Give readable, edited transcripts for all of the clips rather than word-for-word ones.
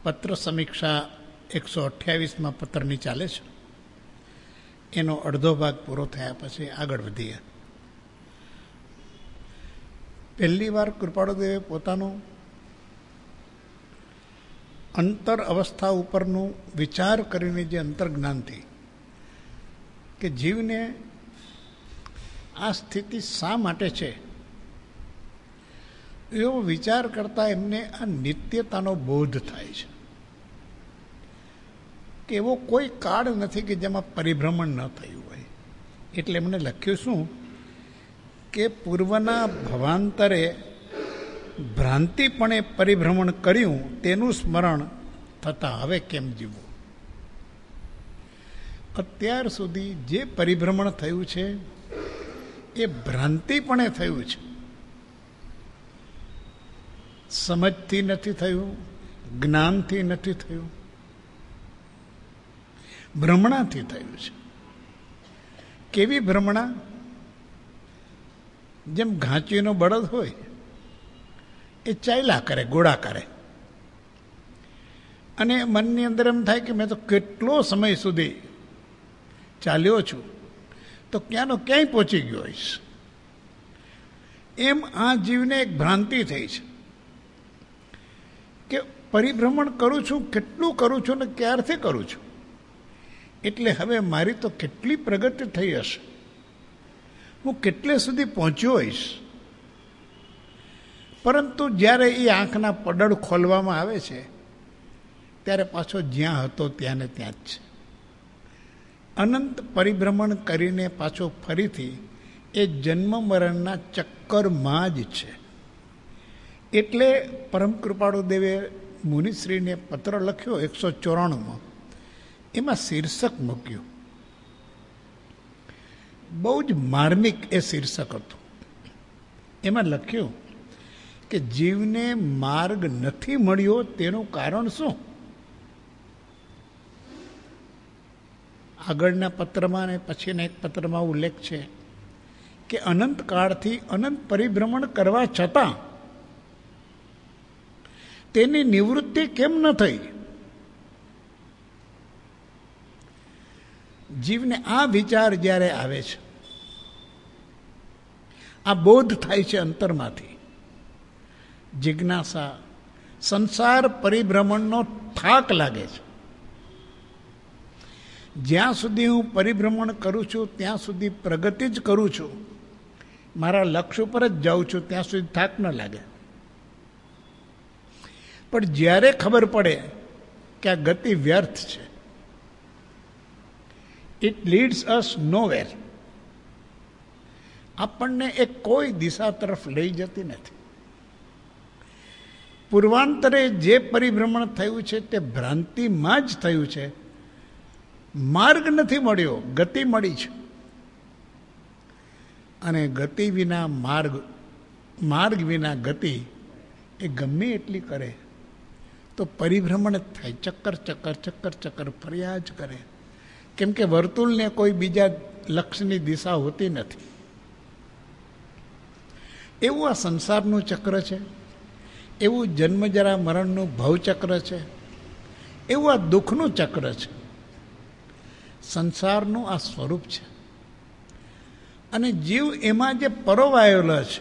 પત્ર સમીક્ષા 128માં પત્રની ચાલે છે. એનો અડધો ભાગ પૂરો થયા પછી આગળ વધીએ. પહેલી વાર કૃપાળુદેવે પોતાનું અંતર અવસ્થા ઉપરનું વિચાર કરીને જે અંતર્જ્ઞાનથી કે જીવને આ સ્થિતિ શા માટે છે એવો વિચાર કરતા એમને આ નિત્યતાનો બોધ થાય છે કે એવો કોઈ કાળ નથી કે જેમાં પરિભ્રમણ ન થયું હોય. એટલે એમને લખ્યું શું કે પૂર્વના ભવાંતરે ભ્રાંતિપણે પરિભ્રમણ કર્યું તેનું સ્મરણ થતાં હવે કેમ જીવવું. અત્યાર સુધી જે પરિભ્રમણ થયું છે એ ભ્રાંતિપણે થયું છે, સમજથી નથી થયું, જ્ઞાનથી નથી થયું, ભ્રમણાથી થયું છે. કેવી ભ્રમણા? જેમ ઘાંચીનો બળદ હોય એ ચાલ્યા કરે, ગોળા કરે, અને મનની અંદર એમ થાય કે મેં તો કેટલો સમય સુધી ચાલ્યો છું તો ક્યાંનો ક્યાંય પહોંચી ગયો હોઈશ. એમ આ જીવને એક ભ્રાંતિ થઈ છે કે પરિભ્રમણ કરું છું, કેટલું કરું છું ને ક્યારથી કરું છું, એટલે હવે મારી તો કેટલી પ્રગતિ થઈ હશે, હું કેટલે સુધી પહોંચ્યો હોઈશ. પરંતુ જ્યારે એ આંખના પડળ ખોલવામાં આવે છે ત્યારે પાછો જ્યાં હતો ત્યાં ને ત્યાં જ છે. અનંત પરિભ્રમણ કરીને પાછો ફરીથી એ જન્મ મરણના ચક્કરમાં જ છે. એટલે પરમ કૃપાળુદેવે મુનિશ્રીને પત્ર લખ્યો 194માં. એમાં શીર્ષક મૂક્યું, બહુ જ માર્મિક એ શીર્ષક હતું. એમાં લખ્યું કે જીવને માર્ગ નથી મળ્યો તેનું કારણ શું? આગળના પત્રમાં અને પછીના એક પત્રમાં ઉલ્લેખ છે કે અનંત કાળથી અનંત પરિભ્રમણ કરવા છતાં તેની નિવૃત્તિ કેમ ન થઈ? જીવને આ વિચાર જ્યારે આવે છે, આ બોધ થાય છે અંતરમાંથી, જિજ્ઞાસા, સંસાર પરિભ્રમણનો થાક લાગે છે. જ્યાં સુધી હું પરિભ્રમણ કરું છું ત્યાં સુધી પ્રગતિ જ કરું છું, મારા લક્ષ્ય ઉપર જ જાઉં છું, ત્યાં સુધી થાક ન લાગે. પણ જ્યારે ખબર પડે કે આ ગતિ વ્યર્થ છે, ઇટ લીડ્સ અસ નોવેર, આપણને એ કોઈ દિશા તરફ લઈ જતી નથી. પૂર્વાંતરે જે પરિભ્રમણ થયું છે તે ભ્રાંતિમાં જ થયું છે. માર્ગ નથી મળ્યો, ગતિ મળી છે. અને ગતિ વિના માર્ગ, માર્ગ વિના ગતિ એ ગમે એટલી કરે તો પરિભ્રમણ જ થાય, ચક્કર ચક્કર ચક્કર ચક્કર ફર્યા જ કરે. કેમ કે વર્તુળને કોઈ બીજા લક્ષ્યની દિશા હોતી નથી. એવું આ સંસારનું ચક્ર છે, એવું જન્મજરા મરણનું ભવચક્ર છે, એવું આ દુઃખનું ચક્ર છે. સંસારનું આ સ્વરૂપ છે. અને જીવ એમાં જે પરોવાયેલો છે,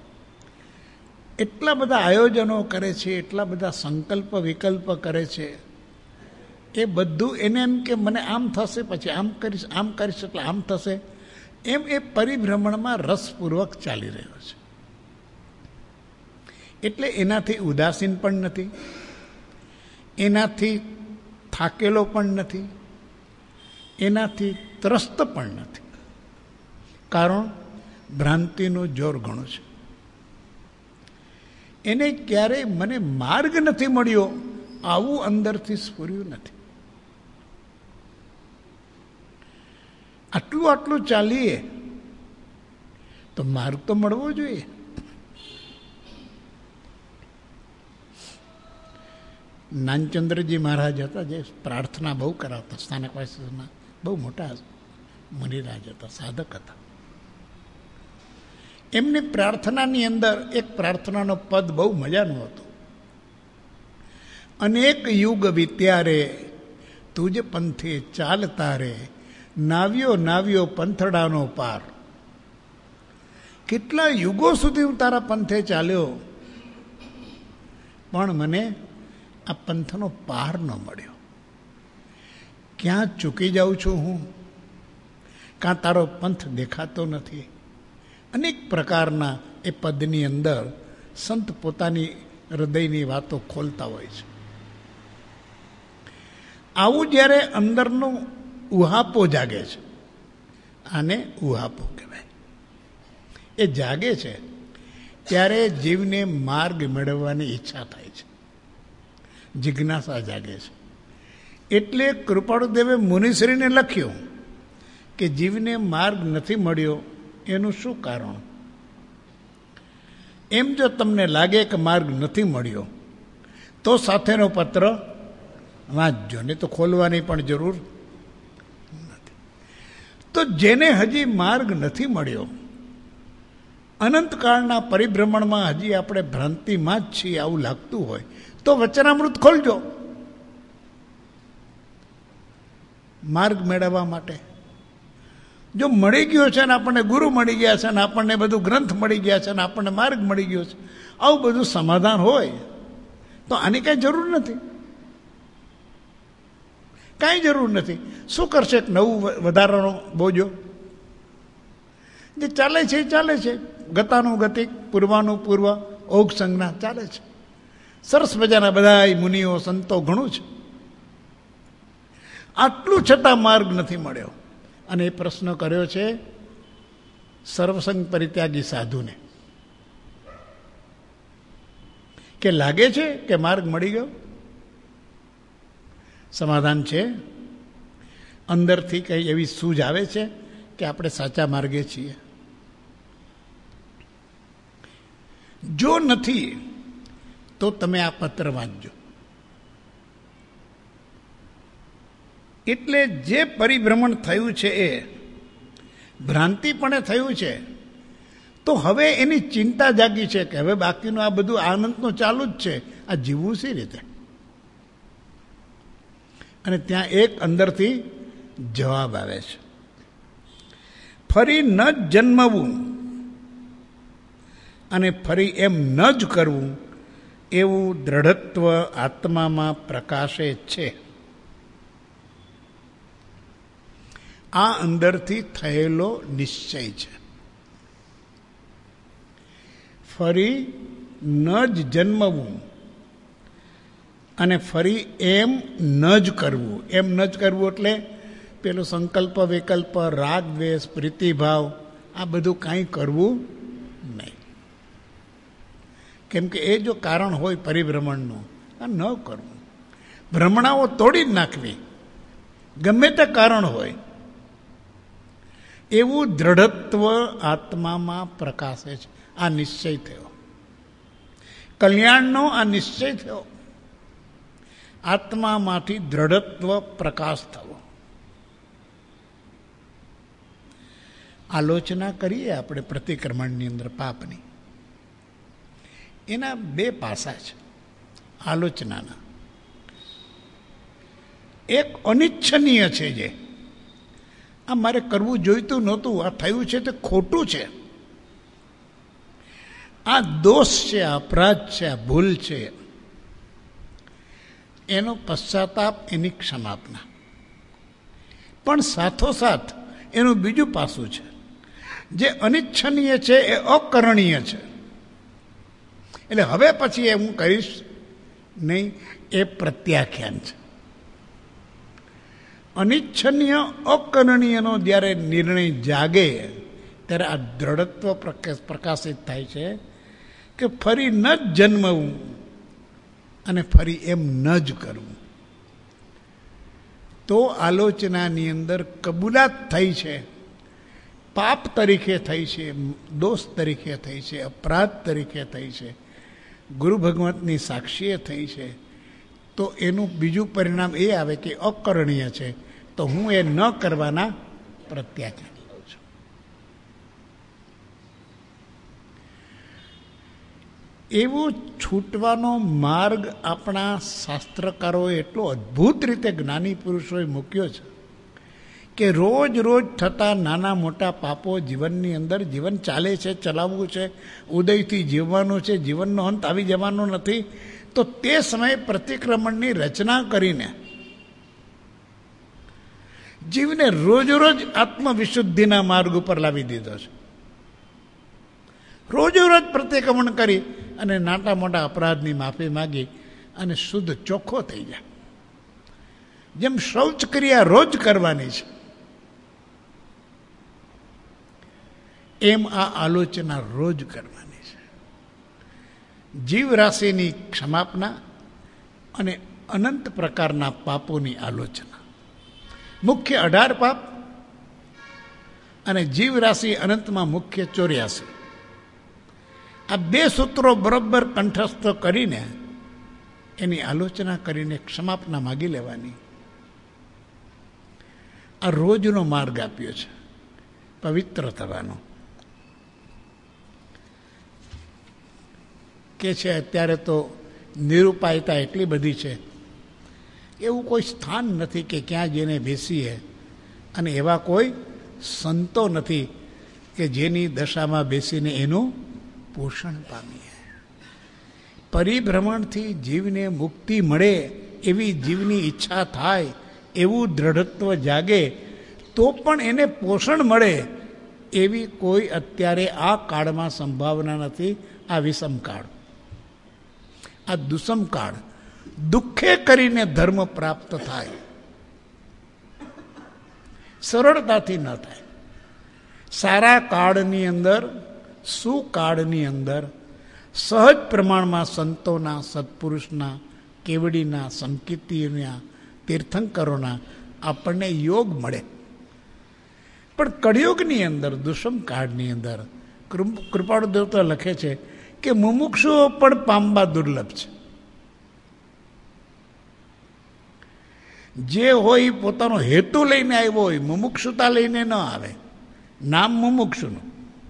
એટલા બધા આયોજનો કરે છે, એટલા બધા સંકલ્પ વિકલ્પ કરે છે, એ બધું એને એમ કે મને આમ થશે, પછી આમ કરીશ એટલે આમ થશે, એમ એ પરિભ્રમણમાં રસપૂર્વક ચાલી રહ્યો છે. એટલે એનાથી ઉદાસીન પણ નથી, એનાથી થાકેલો પણ નથી, એનાથી ત્રસ્ત પણ નથી. કારણ ભ્રાંતિનું જોર ઘણું છે. એને ક્યારેય મને માર્ગ નથી મળ્યો આવું અંદરથી સ્ફુર્યું નથી. આટલું આટલું ચાલીએ તો માર્ગ તો મળવો જોઈએ. નાનચંદ્રજી મહારાજ હતા, જે પ્રાર્થના બહુ કરાવતા, સ્થાનકવાસીમાં બહુ મોટા મુનિરાજ હતા, સાધક હતા. એમની પ્રાર્થનાની અંદર એક પ્રાર્થનાનો પદ બહુ મજાનું હતું. અનેક યુગ વીત્યા રે, તુજ પંથે ચાલતા રે, નાવ્યો નાવ્યો પંથડાનો પાર. કેટલા યુગો સુધી હું તારા પંથે ચાલ્યો, પણ મને આ પંથનો પાર ન મળ્યો. ક્યાં ચૂકી જાઉં છું હું? કાં તારો પંથ દેખાતો નથી? અનેક પ્રકારના એ પદની અંદર સંત પોતાની હૃદયની વાતો ખોલતા હોય છે. આવું જ્યારે અંદરનો ઉહાપો જાગે છે, આને ઉહાપો કહેવાય, એ જાગે છે ત્યારે જીવને માર્ગ મેળવવાની ઈચ્છા થાય છે, જિજ્ઞાસા જાગે છે. એટલે કૃપાળુદેવે મુનિશ્રીને લખ્યું કે જીવને માર્ગ નથી મળ્યો, એનું શું કારણ? એમ જો તમને લાગે કે માર્ગ નથી મળ્યો તો સાથેનો પત્ર વાંચજો, નહીં તો ખોલવાની પણ જરૂર નથી. તો જેને હજી માર્ગ નથી મળ્યો, અનંતકાળના પરિભ્રમણમાં હજી આપણે ભ્રાંતિમાં જ છીએ આવું લાગતું હોય તો વચનામૃત ખોલજો માર્ગ મેળવવા માટે. જો મળી ગયો છે ને આપણને ગુરુ મળી ગયા છે ને આપણને બધું ગ્રંથ મળી ગયા છે ને આપણને માર્ગ મળી ગયો છે, આવું બધું સમાધાન હોય તો આની કાંઈ જરૂર નથી, કાંઈ જરૂર નથી. શું કરશે એક નવું વધારાનો બોજો? જે ચાલે છે એ ચાલે છે, ગતાનું ગતિક, પૂર્વાનું પૂર્વ, ઓગ સંજ્ઞા ચાલે છે. સરસ મજાના બધા મુનિઓ સંતો ઘણું છે. આટલું છતાં માર્ગ નથી મળ્યો. અને એ પ્રશ્ન કર્યો છે સર્વસંગ પરિત્યાગી સાધુને કે લાગે છે કે માર્ગ મળી ગયો? સમાધાન છે, અંદરથી કઈ એવી સૂઝ આવે છે કે આપણે સાચા માર્ગે છીએ? જો નથી તો તમે આ પત્ર વાંચજો. એટલે જે પરિભ્રમણ થયું છે એ ભ્રાંતિપણે થયું છે, તો હવે એની ચિંતા જાગી છે કે હવે બાકીનું આ બધું આનંદનું ચાલુ જ છે, આ જીવવું સી રીતે? અને ત્યાં એક અંદરથી જવાબ આવે છે, ફરી ન જ જન્મવું અને ફરી એમ ન જ કરવું એવું દ્રઢત્વ આત્મામાં પ્રકાશે છે. આ અંદરથી થયેલો નિશ્ચય છે. ફરી ન જ જન્મવું અને ફરી એમ ન જ કરવું. એમ ન જ કરવું એટલે પેલો સંકલ્પ વિકલ્પ, રાગ દ્વેષ, પ્રીતિભાવ, આ બધું કાંઈ કરવું નહીં. કેમ કે એ જો કારણ હોય પરિભ્રમણનું, આ ન કરવું. ભ્રમણાઓ તોડી જ નાખવી, ગમે તે કારણ હોય. એવું દ્રઢત્વ આત્મામાં પ્રકાશે છે. આ નિશ્ચય થયો, કલ્યાણનો આ નિશ્ચય થયો, આત્મામાંથી દ્રઢત્વ પ્રકાશ થવો. આલોચના કરીએ આપણે પ્રતિક્રમણની અંદર પાપની, એના બે પાસા છે આલોચનાના. એક અનિચ્છનીય છે, જે આ મારે કરવું જોઈતું નહોતું, આ થયું છે તે ખોટું છે, આ દોષ છે, આ અપરાધ છે, આ ભૂલ છે. એનો પશ્ચાતાપ, એની ક્ષમાપના. પણ સાથોસાથ એનું બીજું પાસું છે, જે અનિચ્છનીય છે એ અકરણીય છે. એટલે હવે પછી એ હું કહીશ નહીં, એ પ્રત્યાખ્યાન છે. અનિચ્છનીય અકરણીયનો જ્યારે નિર્ણય જાગે ત્યારે આ દ્રઢત્વ પ્રકાશિત થાય છે કે ફરી ન જ જન્મવું અને ફરી એમ ન જ કરવું. તો આલોચનાની અંદર કબૂલાત થઈ છે, પાપ તરીકે થઈ છે, દોષ તરીકે થઈ છે, અપરાધ તરીકે થઈ છે, ગુરુ ભગવંતની સાક્ષીએ થઈ છે. તો એનું બીજું પરિણામ એ આવે કે અકરણીય છે, તો હું એ ન કરવાના પ્રત્યાખ્યાન લઉં છું. એવો છૂટવાનો માર્ગ આપણા શાસ્ત્રકારોએ એટલો અદ્ભુત રીતે જ્ઞાની પુરુષોએ મૂક્યો છે કે રોજ રોજ થતા નાના મોટા પાપો જીવનની અંદર, જીવન ચાલે છે, ચલાવવું છે, ઉદયથી જીવવાનું છે, જીવનનો અંત આવી જવાનો નથી, તો તે સમયે પ્રતિક્રમણની રચના કરીને જીવને રોજ રોજ આત્મવિશુદ્ધિના માર્ગ ઉપર લાવી દીધો છે. રોજ રોજ પ્રતિક્રમણ કરી અને નાના મોટા અપરાધની માફી માગી અને શુદ્ધ ચોખ્ખો થઈ જાય. જેમ શૌચ ક્રિયા રોજ કરવાની છે, એમ આ આલોચના રોજ કરવાની છે. જીવ રાશિની ક્ષમાપના અને અનંત પ્રકારના પાપોની આલોચના. મુખ્ય 18 પાપ અને જીવ રાશિ અનંતમાં મુખ્ય 84. આ 2 સૂત્રો બરોબર કંઠસ્થ કરીને એની આલોચના કરીને ક્ષમાપના માગી લેવાની. આ રોજનો માર્ગ આપ્યો છે પવિત્ર થવાનો. કે છે અત્યારે તો નિરુપાયતા એટલી બધી છે, એવું કોઈ સ્થાન નથી કે ક્યાં જઈને બેસીએ, અને એવા કોઈ સંતો નથી કે જેની દશામાં બેસીને એનું પોષણ પામીએ. પરિભ્રમણથી જીવને મુક્તિ મળે એવી જીવની ઈચ્છા થાય, એવું દ્રઢત્વ જાગે તો પણ એને પોષણ મળે એવી કોઈ અત્યારે આ કાળમાં સંભાવના નથી. આ વિષમ કાળ, આ દુષમ કાળ. દુઃખે કરીને ધર્મ પ્રાપ્ત થાય, સરળતાથી ન થાય. સારા કાળની અંદર, સુકાળની અંદર સહજ પ્રમાણમાં સંતોના, સત્પુરુષના, કેવડીના, સંકીર્તિના, તીર્થંકરોના આપણને યોગ મળે. પણ કળિયુગની અંદર, દુષમ કાળની અંદર કૃપાળુ દેવતા લખે છે કે મુમુક્ષુઓ પણ પામવા દુર્લભ છે. જે હોય પોતાનો હેતુ લઈને આવ્યો હોય, મુમુક્ષુતા લઈને ન આવે. નામ મુમુક્ષુનું.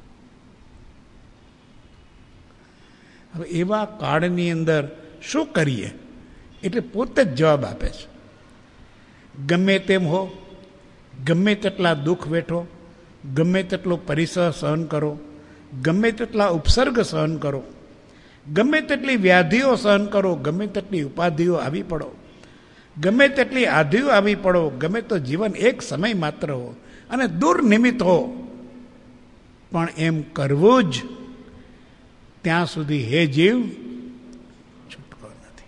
હવે એવા કાળની અંદર શું કરીએ? એટલે પોતે જ જવાબ આપે છે. ગમે તેમ હો, ગમે તેટલા દુઃખ વેઠો, ગમે તેટલો પરિસર સહન કરો, ગમે તેટલા ઉપસર્ગ સહન કરો, ગમે તેટલી વ્યાધિઓ સહન કરો, ગમે તેટલી ઉપાધિઓ આવી પડો, ગમે તેટલી આધિઓ આવી પડો, ગમે તો જીવન એક સમય માત્ર હો અને દુર્નિમિત્ત હો, પણ એમ કરવું જ ત્યાં સુધી હે જીવ છૂટકો નથી.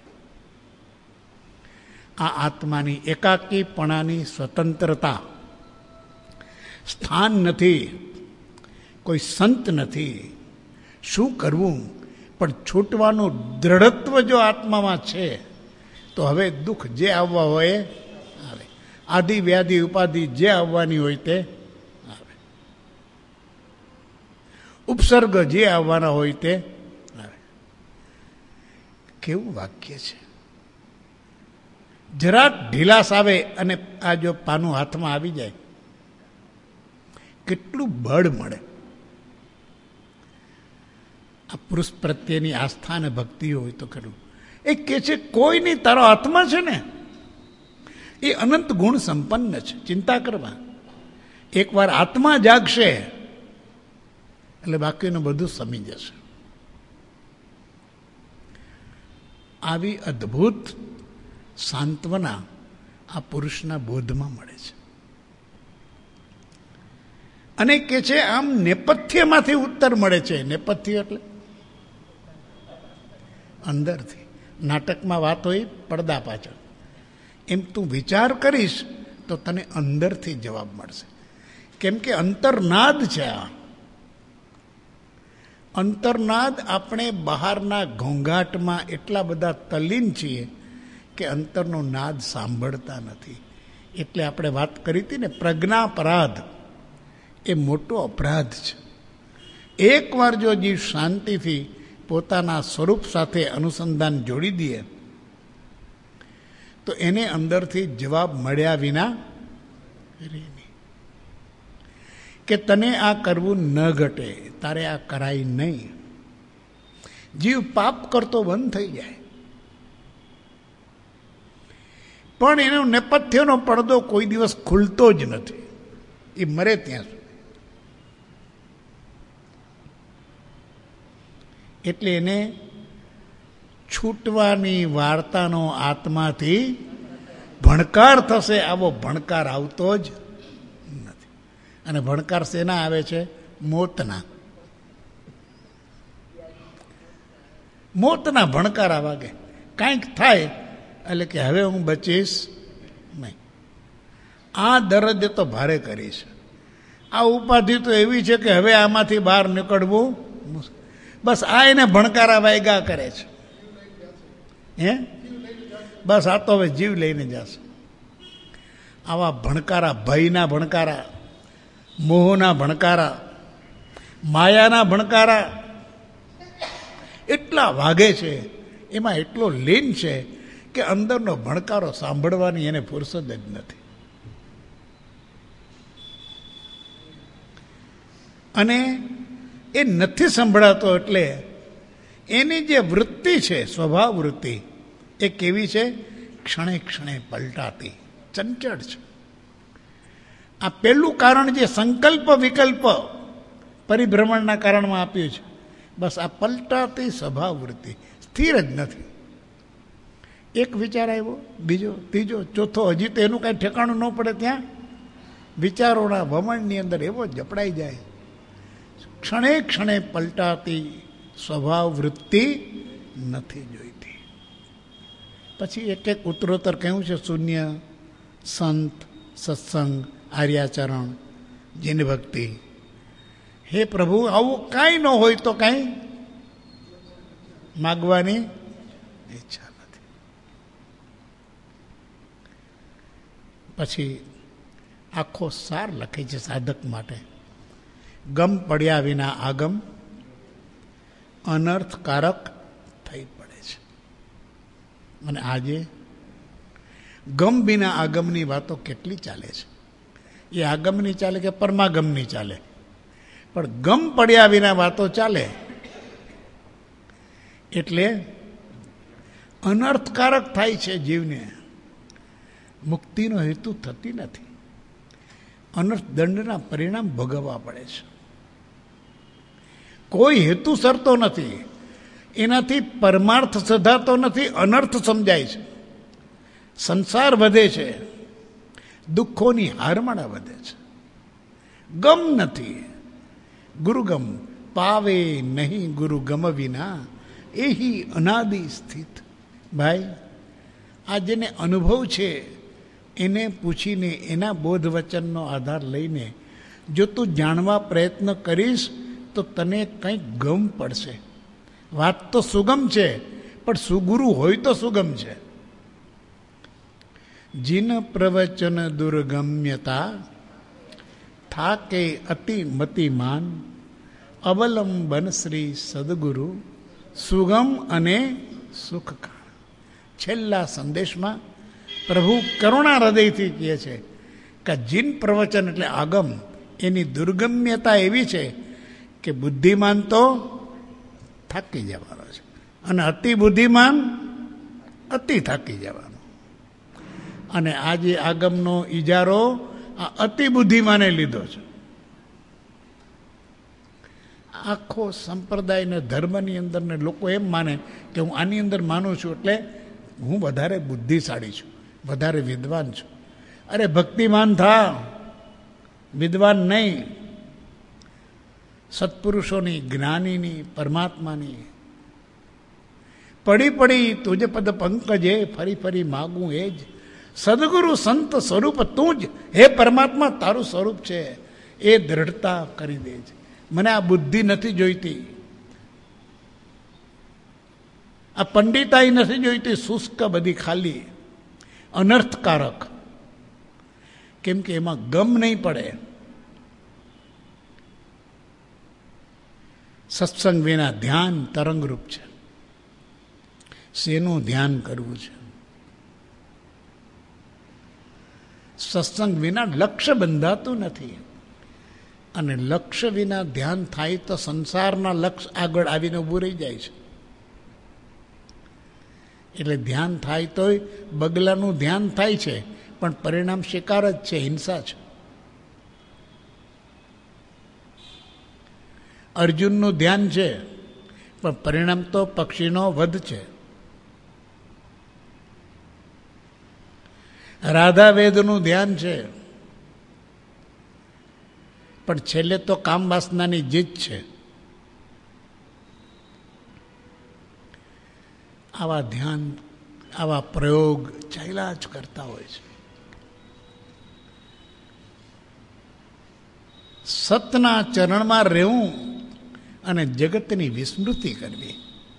આ આત્માની એકાકીપણાની સ્વતંત્રતા, સ્થાન નથી, કોઈ સંત નથી. શું કરવું? પણ છૂટવાનું દ્રઢત્વ જો આત્મામાં છે તો હવે દુઃખ જે આવવા હોય આવે, આદિ વ્યાધિ ઉપાધિ જે આવવાની હોય તે આવે, ઉપસર્ગ જે આવવાના હોય તે આવે. કેવું વાક્ય છે! જરાક ઢીલાસ આવે અને આ જો પાનું હાથમાં આવી જાય, કેટલું બળ મળે. આ પુરુષ પ્રત્યેની આસ્થા અને ભક્તિ હોય તો ખરું. એ કે છે કોઈ નહીં, તારો આત્મા છે ને એ અનંત ગુણ સંપન્ન છે. ચિંતા કરવા. એકવાર આત્મા જાગશે એટલે બાકીનું બધું સમી જશે. આવી અદ્ભુત સાંત્વના આ પુરુષના બોધમાં મળે છે. અને કે છે આમ નેપથ્યમાંથી ઉત્તર મળે છે. નેપથ્ય એટલે અંદરથી. નાટકમાં વાત હોય પડદા પાછળ. એમ તું વિચાર કરીશ તો તને અંદરથી જવાબ મળશે. કેમ કે અંતર્નાદ છે આ. અંતર્નાદ આપણે બહારના ઘોંઘાટમાં એટલા બધા તલ્લીન છીએ કે અંતરનો નાદ સાંભળતા નથી. એટલે આપણે વાત કરી હતી ને, પ્રજ્ઞાપરાધ એ મોટો અપરાધ છે. એકવાર જો જીવ શાંતિથી પોતાના સ્વરૂપ સાથે અનુસંધાન જોડી દે તો એને અંદરથી જવાબ મળ્યા વિના કે તને આ કરવું ન ઘટે, તારે આ કરાય નહીં. જીવ પાપ કરતો બંધ થઈ જાય. પણ એનો નેપથ્યનો પડદો કોઈ દિવસ ખુલતો જ નથી, એ મરે ત્યાં સુધી. એટલે એને છૂટવાની વાર્તાનો આત્માથી ભણકાર થશે, આવો ભણકાર આવતો જ નથી. અને ભણકાર શેના આવે છે? મોતના. મોતના ભણકાર વાગે. કાંઈક થાય એટલે કે હવે હું બચીશ નહીં. આ દરદ તો ભારે કરીશ. આ ઉપાધિ તો એવી છે કે હવે આમાંથી બહાર નીકળવું મુશ્કેલ. બસ આ એને ભણકારા વાયગા કરે છે. હે બસ આ તો હવે જીવ લઈને જશે. આવા ભણકારા, ભયના ભણકારા, મોહના ભણકારા, માયાના ભણકારા એટલા વાગે છે, એમાં એટલો લીન છે કે અંદરનો ભણકારો સાંભળવાની એને ફુરસદ જ નથી. અને એ નથી સંભળાતો એટલે એની જે વૃત્તિ છે, સ્વભાવ વૃત્તિ, એ કેવી છે? ક્ષણે ક્ષણે પલટાતી, ચંચળ છે. આ પહેલું કારણ જે સંકલ્પ વિકલ્પ પરિભ્રમણના કારણમાં આપ્યું છે, બસ આ પલટાતી સ્વભાવ વૃત્તિ સ્થિર જ નથી. એક વિચાર આવ્યો, બીજો, ત્રીજો, ચોથો, હજી તો એનું કાંઈ ઠેકાણું ન પડે ત્યાં વિચારોના વમણની અંદર એવો જપડાઈ જાય. ક્ષણે ક્ષણે પલટાતી સ્વભાવ વૃત્તિ નથી જોઈતી. પછી એક એક ઉત્તરોત્તર કહ્યું છે, શૂન્ય, સંત, સત્સંગ, આર્યાચરણ, જીન ભક્તિ. હે પ્રભુ, આવું કાંઈ ન હોય તો કાંઈ માગવાની ઈચ્છા નથી. પછી આખો સાર લખે છે સાધક માટે. ગમ પડ્યા વિના આગમ અનર્થકારક થઈ પડે છે. અને આજે ગમ વિના આગમની વાતો કેટલી ચાલે છે. એ આગમની ચાલે કે પરમાગમની ચાલે, પણ ગમ પડ્યા વિના વાતો ચાલે એટલે અનર્થકારક થાય છે જીવને. મુક્તિનો હેતુ થતી નથી. અનર્થ દંડના પરિણામ ભોગવવા પડે છે. કોઈ હેતુ સરતો નથી, એનાથી પરમાર્થ સધાતો નથી, અનર્થ સમજાય છે. સંસાર વધે છે, દુઃખોની હારમાળા વધે છે. ગમ નથી. ગુરુગમ પાવે નહીં ગુરુ ગમ વિના એહી અનાદિ સ્થિત. ભાઈ, આ જેને અનુભવ છે એને પૂછીને, એના બોધ વચનનો આધાર લઈને જો તું જાણવા પ્રયત્ન કરીશ તો તને કંઈક ગમ પડશે. વાત તો સુગમ છે, પણ સુગુરુ હોય તો સુગમ છે. જીન પ્રવચન દુર્ગમ્યતા થાકે અતિ મતિમાન અવલંબન શ્રી સદગુરુ સુગમ અને સુખકાળ. છેલ્લા સંદેશમાં પ્રભુ કરુણા હૃદયથી કહે છે કે જીન પ્રવચન એટલે આગમ, એની દુર્ગમ્યતા એવી છે કે બુદ્ધિમાન તો થાકી જવાનો છે, અને અતિ બુદ્ધિમાન અતિ થાકી જવાનો. અને આજે આગમનો ઈજારો આ અતિ બુદ્ધિમાને લીધો છે. આખો સંપ્રદાયને ધર્મની અંદર ને લોકો એમ માને કે હું આની અંદર માનું છું એટલે હું વધારે બુદ્ધિશાળી છું, વધારે વિદ્વાન છું. અરે ભક્તિમાન થા, વિદ્વાન નહીં. સત્પુરુષોની, જ્ઞાનીની, પરમાત્માની પડી પડી તુજ પદ પંકજે ફરી ફરી માગું એ જ સદગુરુ સંત સ્વરૂપ તું જ. હે પરમાત્મા, તારું સ્વરૂપ છે, એ દ્રઢતા કરી દે છે. મને આ બુદ્ધિ નથી જોઈતી, આ પંડિતાઈ નથી જોઈતી, શુષ્ક બધી ખાલી, અનર્થકારક. કેમ કે એમાં ગમ નહીં પડે. સત્સંગ વિના ધ્યાન તરંગરૂપ છે. શેનું ધ્યાન કરવું છે? સત્સંગ વિના લક્ષ્ય બંધાતું નથી. અને લક્ષ્ય વિના ધ્યાન થાય તો સંસારના લક્ષ્ય આગળ આવીને ઊભું રહી જાય છે. એટલે ધ્યાન થાય તોય બગલાનું ધ્યાન થાય છે, પણ પરિણામ શિકાર જ છે, હિંસા છે. અર્જુનનું ધ્યાન છે, પણ પરિણામ તો પક્ષીનો વધ છે. રાધા વેદનું ધ્યાન છે, પણ છેલ્લે તો કામ વાસનાની જીત છે. આવા ધ્યાન, આવા પ્રયોગ ચાલ્યા જ કરતા હોય છે. સતના ચરણમાં રહેવું અને જગતની વિસ્મૃતિ કરવી,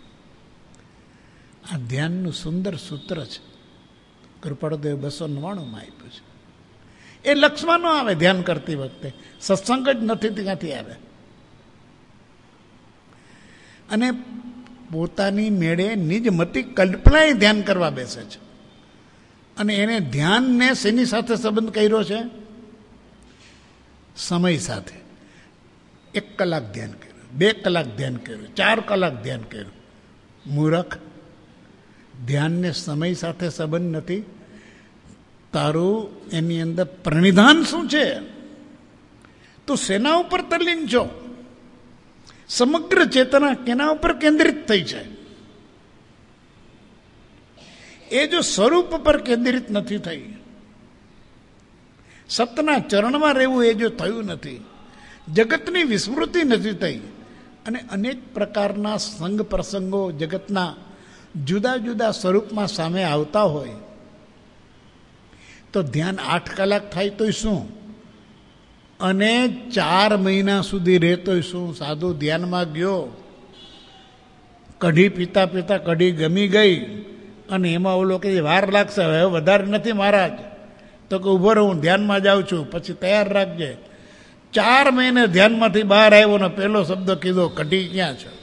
આ ધ્યાનનું સુંદર સૂત્ર છે. કૃપાળુદેવ 299 આપ્યું છે. એ લક્ષમાં ન આવે ધ્યાન કરતી વખતે, સત્સંગ જ નથી ત્યાંથી આવે. અને પોતાની મેળે નિજમતી કલ્પનાએ ધ્યાન કરવા બેસે છે. અને એને ધ્યાનને શેની સાથે સંબંધ કર્યો છે? સમય સાથે. 1 કલાક ધ્યાન કર્યું, 2 કલાક ધ્યાન કર્યું, 4 કલાક ધ્યાન કર્યું. મૂરખ, ધ્યાનને સમય સાથે સંબંધ નથી. તારું એની અંદર પ્રણિધાન શું છે? તું શેના ઉપર તલ્લીન છો? સમગ્ર ચેતના કેના ઉપર કેન્દ્રિત થઈ છે? એ જો સ્વરૂપ પર કેન્દ્રિત નથી થઈ, સતના ચરણમાં રહેવું એ જો થયું નથી, જગતની વિસ્મૃતિ નથી થઈ, અને અનેક પ્રકારના સંગ પ્રસંગો જગતના જુદા જુદા સ્વરૂપમાં સામે આવતા હોય, તો ધ્યાન 8 કલાક થાય તોય શું, અને 4 મહિના સુધી રહેતોય શું? સાધુ ધ્યાનમાં ગયો, કઢી પીતા પીતા કઢી ગમી ગઈ, અને એમાં ઓલો કે વાર લાગશે, હવે વધારે નથી મહારાજ, તો કે ઊભો રહું, હું ધ્યાનમાં જાઉં છું, પછી તૈયાર રાખજે. 4 મહિને ધ્યાનમાંથી બહાર આવ્યો ને પહેલો શબ્દ કીધો, કઢી ક્યાં છે?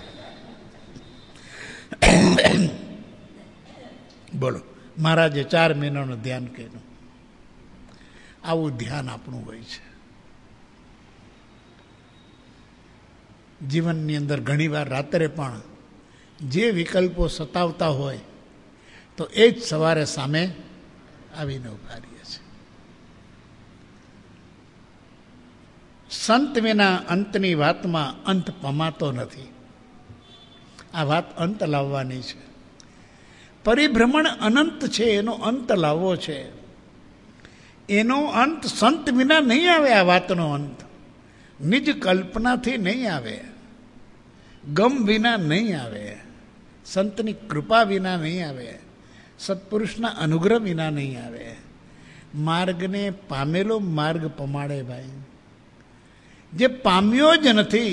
બોલો, મહારાજે 4 મહિનાનું ધ્યાન કર્યું. આવું ધ્યાન આપણું હોય છે. જીવનની અંદર ઘણીવાર રાત્રે પણ જે વિકલ્પો સતાવતા હોય તો એ જ સવારે સામે આવીને ઉભા રહીએ છીએ. સંત વિના અંતની વાતમાં અંત પમાતો નથી. આ વાત અંત લાવવાની છે. પરિભ્રમણ અનંત છે, એનો અંત લાવવો છે. એનો અંત સંત વિના નહીં આવે. આ વાતનો અંત નિજ કલ્પનાથી નહીં આવે, ગમ વિના નહીં આવે, સંતની કૃપા વિના નહીં આવે, સત્પુરુષના અનુગ્રહ વિના નહીં આવે. માર્ગને પામેલો માર્ગ પમાડે ભાઈ. જે પામ્યો જ નથી,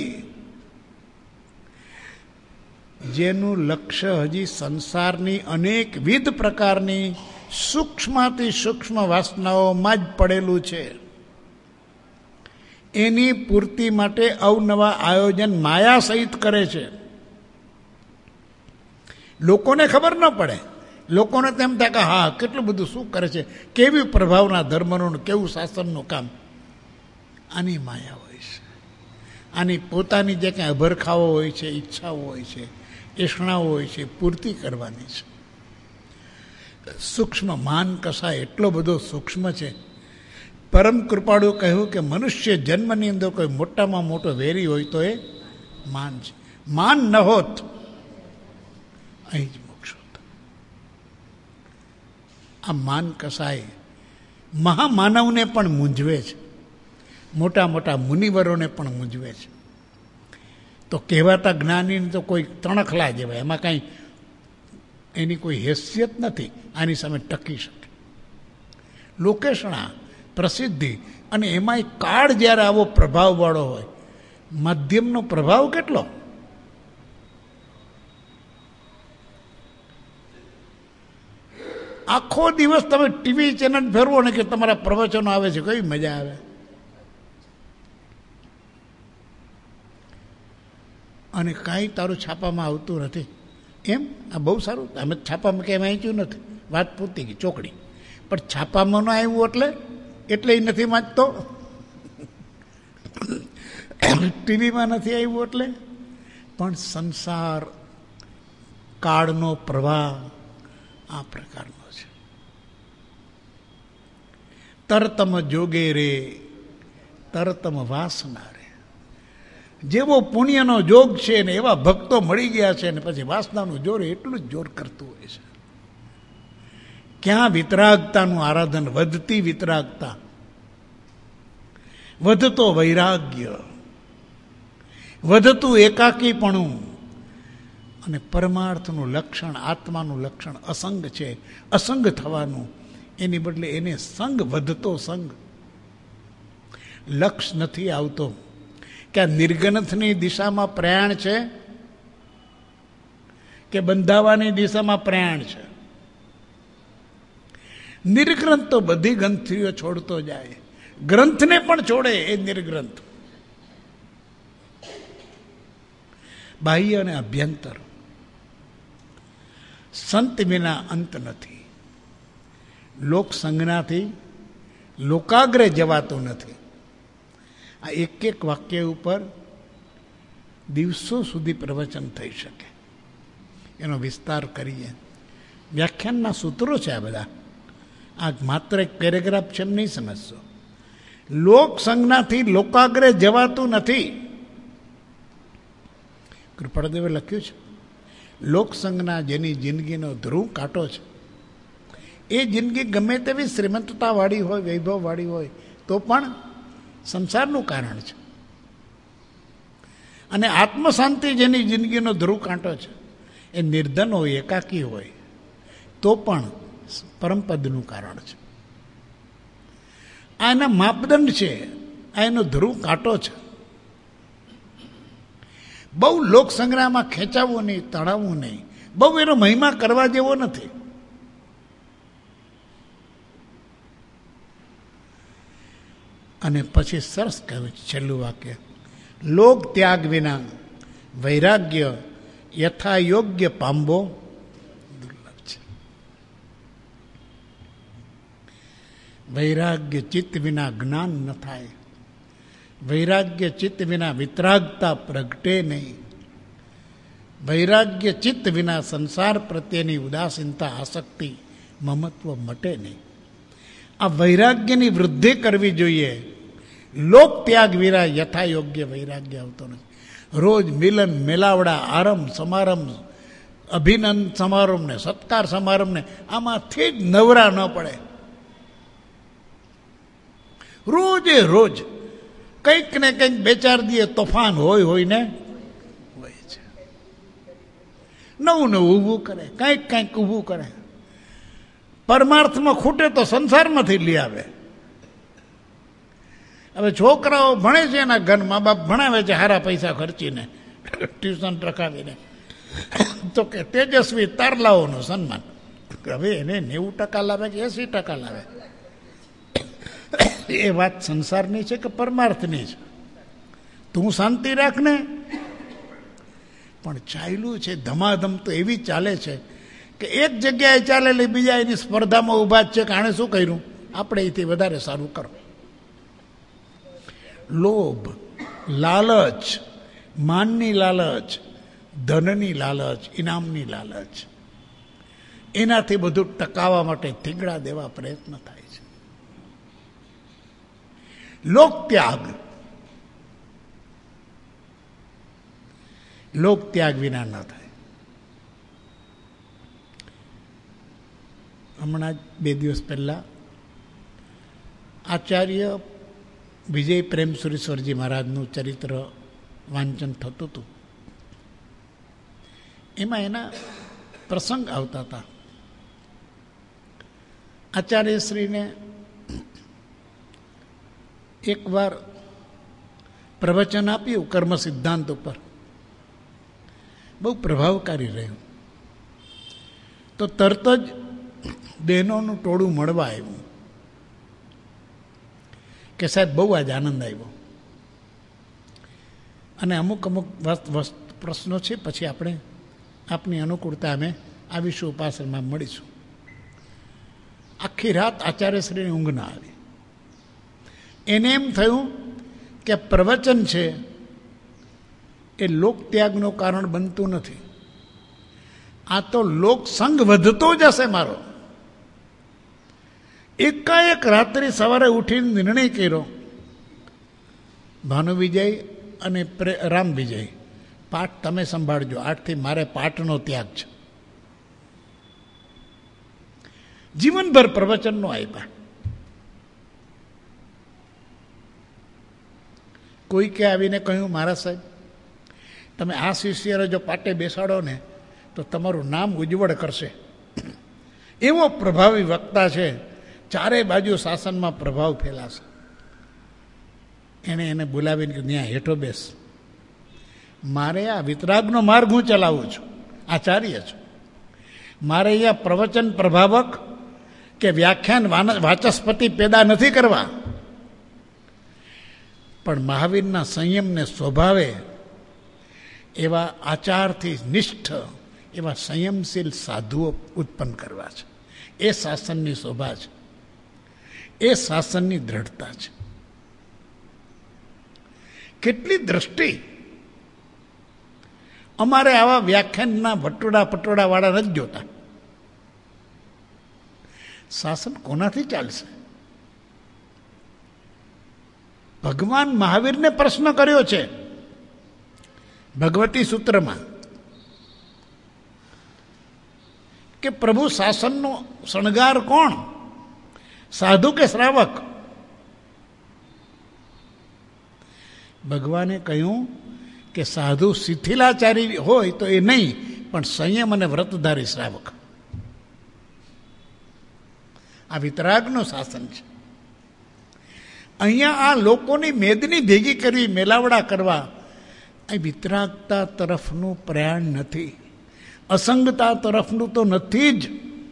જેનું લક્ષ્ય હજી સંસારની અનેકવિધ પ્રકારની સૂક્ષ્મથી સૂક્ષ્મ વાસનાઓમાં જ પડેલું છે, એની પૂર્તિ માટે અવનવા આયોજન માયા સહિત કરે છે. લોકોને ખબર ન પડે, લોકોને તેમ થાય કે હા કેટલું બધું શું કરે છે, કેવી પ્રભાવના ધર્મનું, કેવું શાસનનું કામ. આની માયા હોય છે. આની પોતાની જે કંઈ અભરખાઓ હોય છે, ઈચ્છાઓ હોય છે, એષણાઓ હોય છે, પૂર્તિ કરવાની છે. સૂક્ષ્મ માન કસા એટલો બધો સૂક્ષ્મ છે. પરમ કૃપાળુ કહ્યું કે મનુષ્ય જન્મની અંદર કોઈ મોટામાં મોટો વેરી હોય તો એ માન છે. માન ન હોત અહીં જ મોક્ષ હોત. આ માન કસાય મહામાનવને પણ મૂંઝવે છે, મોટા મોટા મુનિવરોને પણ મૂંઝવે છે. તો કહેવાતા જ્ઞાનીને તો કોઈ તણખલા જેવાય, એમાં કાંઈ એની કોઈ હેસિયત નથી, આની સામે ટકી શકે. લોકેશણા, પ્રસિદ્ધિ, અને એમાંય કાળ જ્યારે આવો પ્રભાવવાળો હોય, માધ્યમનો પ્રભાવ કેટલો. આખો દિવસ તમે ટીવી ચેનલ ફેરવો ને કે તમારા પ્રવચનો આવે છે, કઈ મજા આવે. અને કાંઈ તારું છાપામાં આવતું નથી. એમ આ બહુ સારું, અમે છાપામાં કેમ વાંચ્યું નથી, વાત પૂરતી ગઈ ચોકડી. પણ છાપામાં ન આવ્યું એટલે એ નથી વાંચતો. ટીવીમાં નથી આવ્યું એટલે. પણ સંસાર કાળનો પ્રવાહ, આ પ્રકારનો છે. તરતમ જોગે રે તરતમ વાસના રે. જેવો પુણ્યનો જોગ છે ને એવા ભક્તો મળી ગયા છે ને પછી વાસનાનું જોર એટલું જ જોર કરતું હોય છે. ક્યાં વિતરાગતાનું આરાધન, વધતી વિતરાગતા, વધતો વૈરાગ્ય, વધતું એકાકીપણું, અને પરમાર્થનું લક્ષણ, આત્માનું લક્ષણ અસંગ છે. અસંગ થવાનું, એની બદલે એને સંગ, વધતો સંગ. લક્ષ નથી આવતો કે આ નિર્ગ્રંથની દિશામાં પ્રયાણ છે કે બંધાવાની દિશામાં પ્રયાણ છે. નિર્ગ્રંથ તો બધી ગ્રંથિઓ છોડતો જાય, ગ્રંથને પણ છોડે એ નિર્ગ્રંથ. બાહ્ય અને અભ્યંતર. સંત વિના અંત નથી. લોક સંજ્ઞાથી લોકાગ્રે જવાતું નથી. આ એક એક વાક્ય ઉપર દિવસો સુધી પ્રવચન થઈ શકે. એનો વિસ્તાર કરીએ. વ્યાખ્યાનના સૂત્રો છે આ બધા. આ માત્ર એક પેરેગ્રાફ છે એમ નહીં સમજશો. લોક સંજ્ઞાથી લોકાગ્રે જવાતું નથી. કૃપાળદેવે લખ્યું છે, લોક સંજ્ઞા જેની જિંદગીનો ધ્રુવ કાંટો છે, એ જિંદગી ગમે તેવી શ્રીમંતતાવાળી હોય, વૈભવવાળી હોય, તો પણ સંસારનું કારણ છે. અને આત્મશાંતિ જેની જિંદગીનો ધ્રુવ કાંટો છે, એ નિર્ધન હોય, એકાકી હોય, તો પણ પરમપદનું કારણ છે. આ એના માપદંડ છે, આ એનો ધ્રુવ કાંટો છે. બહુ લોક સંગ્રહમાં ખેંચાવવું નહીં, તણાવવું નહીં, બહુ એનો મહિમા કરવા જેવો નથી. અને પછી સરસ કહ્યું છેલ્લું વાક્ય, લોક ત્યાગ વિના વૈરાગ્ય યથા યોગ્ય પામવો દુર્લભ છે. વૈરાગ્ય ચિત્ત વિના જ્ઞાન ન થાય. વૈરાગ્ય ચિત્ત વિના વિતરાગતા પ્રગટે નહીં. વૈરાગ્ય ચિત્ત વિના સંસાર પ્રત્યેની ઉદાસીનતા, આસક્તિ, મમત્વ મટે નહીં. આ વૈરાગ્યની વૃદ્ધિ કરવી જોઈએ. લોક ત્યાગ વિના યથા યોગ્ય વૈરાગ્ય આવતો નથી. રોજ મિલન, મેલાવડા, આરંભ સમારંભ, અભિનંદન સમારંભને, સત્કાર સમારંભને, આમાંથી જ નવરા ન પડે. રોજે રોજ કંઈક ને કંઈક બે ચાર દિવસ તોફાન હોય ને હોય છે. નવું નવું ઊભું કરે, કંઈક ઊભું કરે. પરમાર્થમાં ખૂટે તો સંસારમાંથી લઈ આવે. હવે છોકરાઓ ભણે છે, એના ઘર મા બાપ ભણાવે છે સારા પૈસા ખર્ચીને, ટ્યુશન રખાવીને, તો કે તેજસ્વી તારલાઓનું સન્માન. હવે એને 90% લાવે કે 80% લાવે, એ વાત સંસારની છે કે પરમાર્થની છે? તું શાંતિ રાખ ને. પણ ચાલ્યું છે ધમાધમ તો એવી ચાલે છે કે એક જગ્યાએ ચાલેલી બીજા એની સ્પર્ધામાં ઊભા જ છે કે આણે શું કર્યું, આપણે એથી વધારે સારું કરો. લોભ, લાલચ, માનની લાલચ, ધનની લાલચ, ઇનામની લાલચ, એનાથી બધું ટકાવવા માટે થીગડા દેવા પ્રયત્ન થાય છે. લોક ત્યાગ, લોક ત્યાગ વિના ન થાય. હમણાં જ 2 દિવસ પહેલા આચાર્ય વિજય પ્રેમસુરેશ્વરજી મહારાજનું ચરિત્ર વાંચન થતું હતું. એમાં એના પ્રસંગ આવતા હતા. આચાર્યશ્રીને એકવાર પ્રવચન આપ્યું કર્મ સિદ્ધાંત ઉપર, બહુ પ્રભાવકારી રહ્યું. તો તરત જ બહેનોનું ટોળું મળવા આવ્યું કે સાહેબ બહુ આજ આનંદ આવ્યો, અને અમુક પ્રશ્નો છે, પછી આપણે આપની અનુકૂળતા અમે આવીશું, ઉપાસનામાં મળીશું. આખી રાત આચાર્યશ્રીની ઊંઘ ના આવી. એને એમ થયું કે પ્રવચન છે એ લોકત્યાગનું કારણ બનતું નથી. આ તો લોક સંગ વધતો જશે મારો. એકાએક રાત્રિ સવારે ઉઠીને નિર્ણય કર્યો, ભાનુ વિજય અને રામ વિજય પાઠ તમે સંભાળજો, આજથી મારે પાઠનો ત્યાગ છે. જીવનભર પ્રવચનનો આપ્યા. કોઈકે આવીને કહ્યું, મહારાજ સાહેબ તમે આ શિષ્યને જો પાટે બેસાડો ને તો તમારું નામ ઉજ્જવળ કરશે. એવો પ્રભાવી વક્તા છે, ચારે બાજુ શાસનમાં પ્રભાવ ફેલાશે. એને બોલાવીને કે ત્યાં હેઠો બેસ, મારે આ વિતરાગનો માર્ગ હું ચલાવું છું, આચાર્ય છું. મારે અહીંયા પ્રવચન પ્રભાવક કે વ્યાખ્યાન વાચસ્પતિ પેદા નથી કરવા, પણ મહાવીરના સંયમને સ્વભાવે એવા આચારથી નિષ્ઠ એવા સંયમશીલ સાધુઓ ઉત્પન્ન કરવા છે. એ શાસનની શોભા છે, એ શાસનની દ્રઢતા છે. કેટલી દ્રષ્ટિ! અમારે આવા વ્યાખ્યાનના પટોળા વાળા નથી જોતા. શાસન કોનાથી ચાલશે? ભગવાન મહાવીરને પ્રશ્ન કર્યો છે ભગવતી સૂત્રમાં કે પ્રભુ શાસનનો શણગાર કોણ, સાધુ કે શ્રાવક? ભગવાને કહ્યું કે સાધુ શિથિલાચારી હોય તો એ નહીં, પણ સંયમ અને વ્રતધારી શ્રાવક. આ વિતરાગનું શાસન છે. અહીંયા આ લોકોની મેદની ભેગી કરવી, મેલાવડા કરવા, આ વિતરાગતા તરફનું પ્રયાણ નથી, અસંગતા તરફનું તો નથી જ.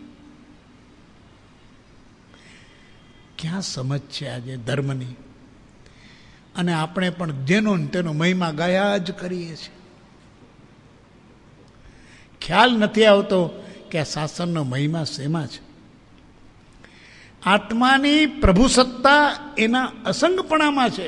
ક્યાં સમજ છે આજે ધર્મની? અને આપણે પણ જેનો તેનો મહિમા ગાયા જ કરીએ છીએ. ખ્યાલ નથી આવતો કે આ શાસનનો મહિમા શેમાં છે. આત્માની પ્રભુ સત્તા એના અસંગપણામાં છે.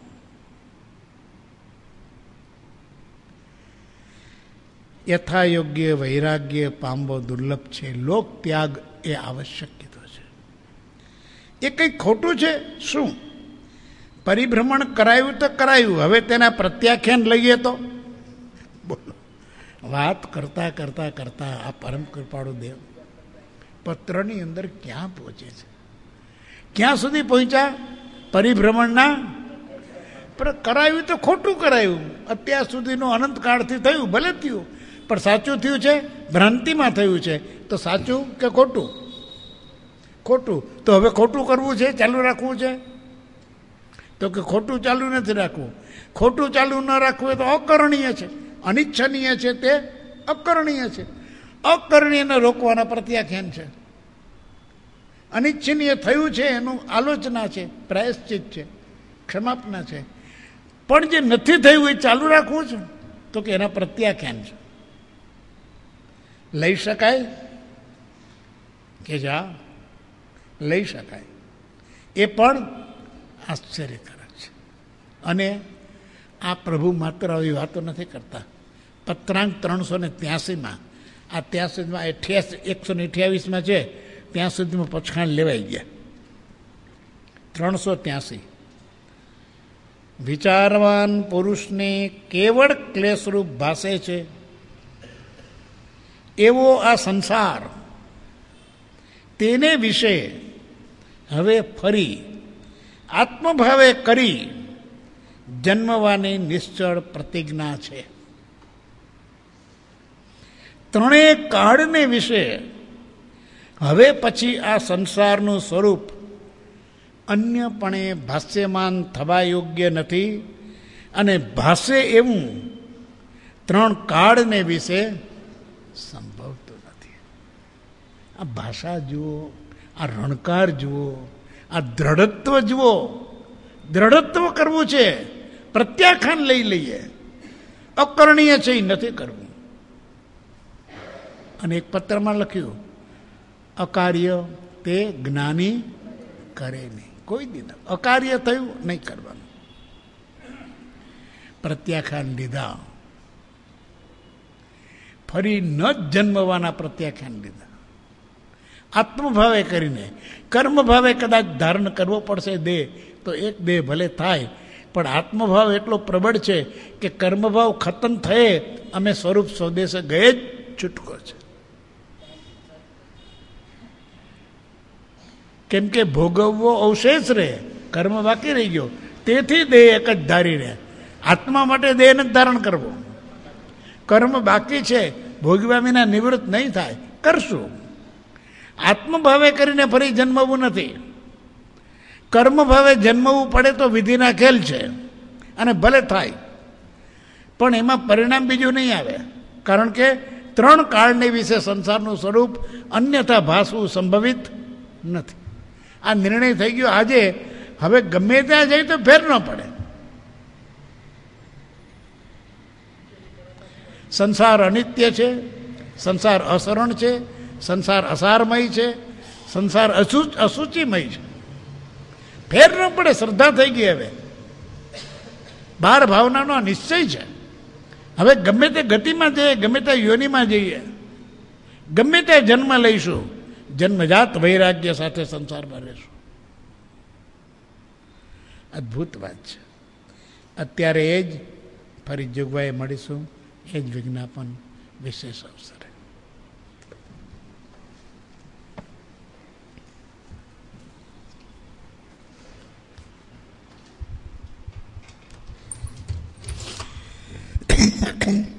યથાયોગ્ય વૈરાગ્ય પામવો દુર્લભ છે. લોક ત્યાગ એ આવશ્યક કીધો છે. એ કંઈક ખોટું છે શું? પરિભ્રમણ કરાયું તો કરાયું, હવે તેના પ્રત્યાખ્યાન લઈએ તો બોલો. વાત કરતા કરતા કરતા આ પરમ કૃપાળુ દેવ પત્રની અંદર ક્યાં પહોંચે છે? ક્યાં સુધી પહોંચ્યા? પરિભ્રમણના કરાયું તો ખોટું કરાયું. અત્યાર સુધીનું અનંતકાળથી થયું, ભલે થયું, પણ સાચું થયું છે, ભ્રાંતિમાં થયું છે. તો સાચું કે ખોટું? ખોટું. તો હવે ખોટું કરવું છે, ચાલુ રાખવું છે? તો કે ખોટું ચાલુ નથી રાખવું. ખોટું ચાલુ ન રાખવું એ તો અકરણીય છે, અનિચ્છનીય છે, તે અકરણીય છે. અકરણીયને રોકવાના પ્રત્યાખ્યાન છે. અનિચ્છનીય થયું છે એનું આલોચના છે, પ્રાયશ્ચિત છે, ક્ષમાપના છે. પણ જે નથી થયું એ ચાલુ રાખવું છે તો કે એના પ્રત્યાખ્યાન છે. લઈ શકાય કે જા લઈ શકાય, એ પણ આશ્ચર્યકારક છે. અને આ પ્રભુ માત્ર આવી વાતો નથી કરતા. પત્રાંક 383માં, આ 128માં છે, ત્યાં સુધીમાં પછાણ લેવાઈ ગયા. 383 વિચારવાન પુરુષને કેવળ ક્લેશરૂપ ભાસે છે એવો આ સંસાર, તેને વિશે હવે ફરી આત્મભાવે કરી જન્મવાની નિશ્ચળ પ્રતિજ્ઞા છે. ત્રણેય કાળને વિશે હવે પછી આ સંસારનું સ્વરૂપ અન્યપણે ભાષ્યમાન થવા યોગ્ય નથી, અને ભાષે એવું ત્રણ કાળને વિશે સંભવતું નથી. આ ભાષા જુઓ, આ રણકાર જુઓ, આ દ્રઢત્વ જુઓ. દ્રઢત્વ કરવું છે, પ્રત્યાખ્યાન લઈ લઈએ. અકરણીય છે એ નથી કરવું. અને એક પત્રમાં લખ્યું, અકાર્ય તે જ્ઞાની કરે નહીં. કોઈ દી અકાર્ય થયું નહીં કરવાનું. પ્રત્યાખ્યાન લીધા. ફરી ન જ જન્મવાના પ્રત્યાખ્યાન લીધા. આત્મભાવે કરીને કર્મભાવે કદાચ ધારણ કરવો પડશે દેહ, તો એક દેહ ભલે થાય, પણ આત્મભાવ એટલો પ્રબળ છે કે કર્મભાવ ખતમ થયે અમે સ્વરૂપ સ્વદેશે ગયે જ છૂટકો છે. કેમ કે ભોગવવો અવશેષ રહે, કર્મ બાકી રહી ગયો, તેથી દેહ એક જ ધારી રહે. આત્મા માટે દેહ નથી ધારણ કરવો. કર્મ બાકી છે, ભોગવ્યા વિના નિવૃત્ત નહીં થાય, કરશું. આત્મભાવે કરીને ફરી જન્મવું નથી. કર્મભાવે જન્મવું પડે તો વિધિના ખેલ છે, અને ભલે થાય, પણ એમાં પરિણામ બીજું નહીં આવે. કારણ કે 3 કાળને વિશે સંસારનું સ્વરૂપ અન્યથા ભાસવું સંભવિત નથી. આ નિર્ણય થઈ ગયો આજે. હવે ગમે ત્યાં જાય તો ફેર ન પડે. સંસાર અનિત્ય છે, સંસાર અસરણ છે, સંસાર અસારમય છે, સંસાર અસૂચિમય છે. ફેર ન પડે, શ્રદ્ધા થઈ ગઈ. હવે 12 ભાવનાનો નિશ્ચય છે. હવે ગમે તે ગતિમાં જઈએ, ગમે તે યોનિમાં જઈએ, ગમે તે જન્મ લઈશું, જન્મજાત વૈરાગ્ય સાથે સંસારમાં રહેશું. અદ્ભુત વાત છે. અત્યારે એ જ ફરી જોગવાઈએ મળીશું, એ જ વિજ્ઞાપન વિશેષ અવસરે. Okay.